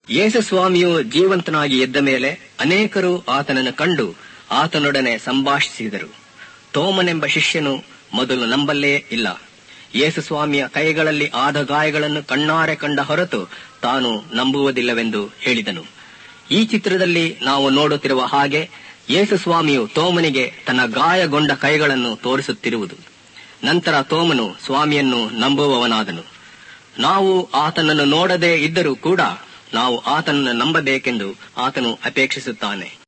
ಯೇಸು ಸ್ವಾಮಿಯು ಜೀವಂತನಾಗಿ ಎದ್ದ ಮೇಲೆ ಅನೇಕರು ಆತನನ್ನು ಕಂಡು ಆತನೊಡನೆ ಸಂಭಾಷಿಸಿದರು. ತೋಮನೆಂಬ ಶಿಷ್ಯನು ಮೊದಲು ನಂಬಲ್ಲೇ ಇಲ್ಲ. ಯೇಸು ಸ್ವಾಮಿಯ ಕೈಗಳಲ್ಲಿ ಆದ ಗಾಯಗಳನ್ನು ಕಣ್ಣಾರೆ ಕಂಡ ಹೊರತು ತಾನು ನಂಬುವುದಿಲ್ಲವೆಂದು ಹೇಳಿದನು. ಈ ಚಿತ್ರದಲ್ಲಿ ನಾವು ನೋಡುತ್ತಿರುವ ಹಾಗೆ ಯೇಸು ಸ್ವಾಮಿಯು ತೋಮನಿಗೆ ತನ್ನ ಗಾಯಗೊಂಡ ಕೈಗಳನ್ನು ತೋರಿಸುತ್ತಿರುವುದು. ನಂತರ ತೋಮನು ಸ್ವಾಮಿಯನ್ನು ನಂಬುವವನಾದನು. ನಾವು ಆತನನ್ನು ನೋಡದೇ ಇದ್ದರೂ ಕೂಡ ನಾವು ಆತನನ್ನು ನಂಬಬೇಕೆಂದು ಆತನು ಅಪೇಕ್ಷಿಸುತ್ತಾನೆ.